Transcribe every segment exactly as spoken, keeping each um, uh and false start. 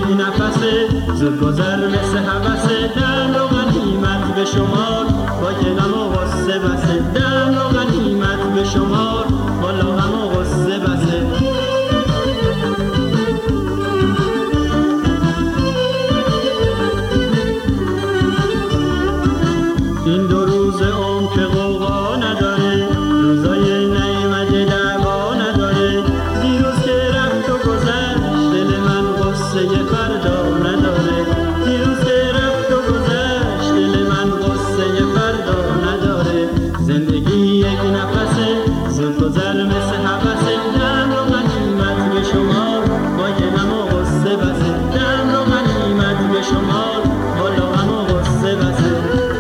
یک نفسه زود گذر مثل حوثه، دم و غنیمت به شمار با که غم و غصه بسه، دم و غنیمت به شمار والا غم و غصه بسه. این دو روز عمر که غوغا نداره، روزای نیامده دعوا نداره، دیروز که رفت و گذشت دل من غصه فردا نداره، دیروز که رفت و گذشت دل من غصه فردا نداره. زندگی یک نفسه زود گذر مثل حوثه، دم و غنیمت به شمار با که غم و غصه بسه، دم و غنیمت به شمار والا غم و غصه بسه.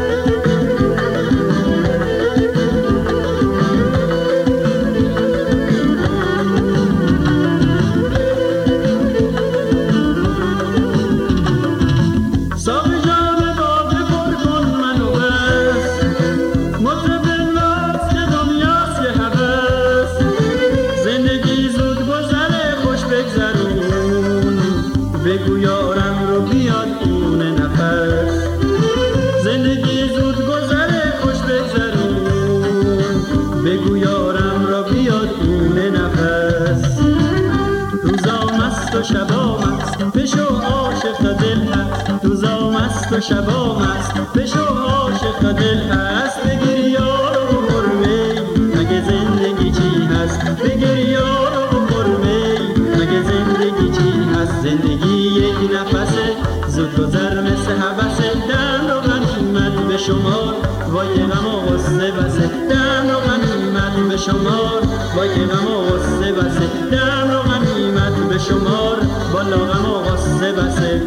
بگو یارم رو بیاد اون نفس، زندگی زود گذره خوش بگذرون، بگو یارم رو بیاد اون نفس. روزا مست و شبا مست بشو عاشق تا دل هست، روزا مست و شبا مست بشو عاشق تا دل هست. بگیر یارو بخور می مگه زندگی چی هست، بگیر یارو بخور می مگه زندگی چی هست. زندگی یک نفسه زود گذر مثل حوثه، دم و غنیمت به شمار وای غم و غصه بسه، دم و غنیمت به شمار وای غم و غصه بسه، دم و غنیمت به شمار والا غم و غصه بسه.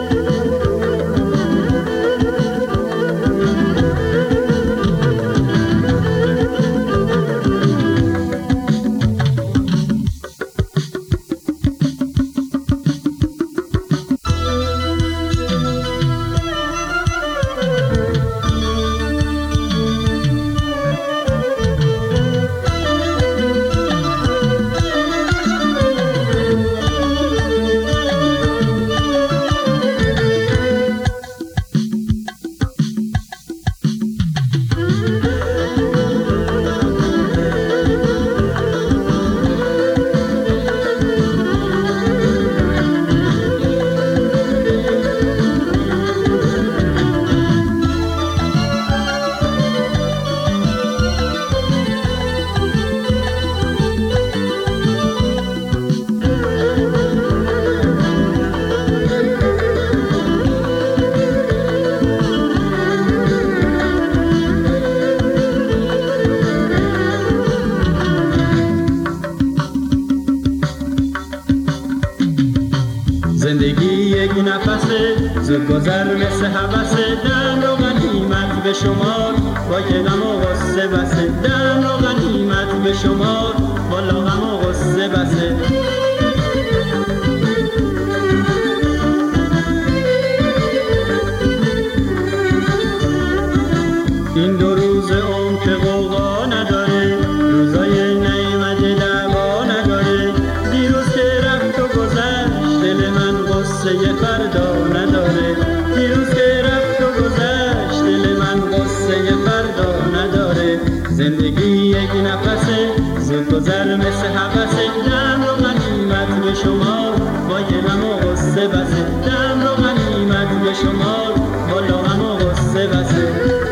زندگی یک نفسه زود گذر مثل حوثه، دم و غنیمت به شمار با که غم و غصه بسه، دم و غنیمت به شمار والا غم و غصه بسه. این دو روز عمر که غوغا نداره، روزای نیامده دعوا نداره، دیروز که رفت و گذشت دل من غصه فردا نداره، دیروز که رفت و گذشت دل من غصه فردا نداره. زندگی یک نفسه زود گذر مثل حوثه، دم و غنیمت به شمار با که غم و غصه بسه، دم و غنیمت به شمار والا غم و غصه بسه.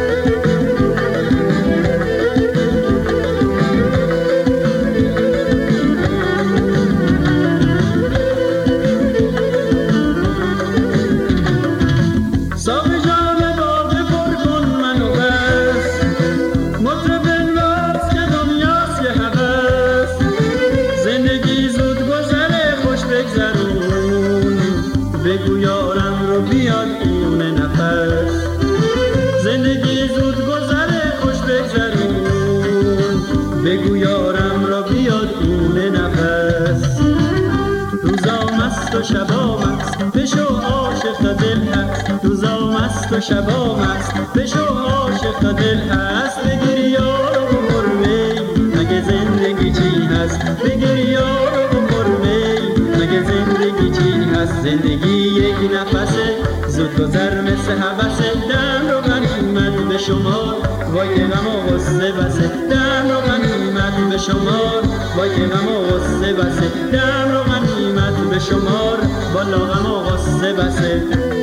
بگو یارم رو بیاد اون نفس، زندگی زود گذره خوش بگذرون، بگو یارم رو بیاد اون نفس. روزا مست و شبا مست بشو عاشق تا دل هست، روزا مست و شبا مست بشو عاشق تا دل هست. بگیر یارو بخور می مگه زندگی چی هست، بگیر یارو بخور می مگه زندگی چی هست. زندگی یک نفسه زود گذر مثل حبسه دم رو غنیمت به شمار وای که غم و غصه بسه دم رو غنیمت به شمار وای که غم و غصه بسه دم رو غنیمت به شمار بالا غم و غصه بسه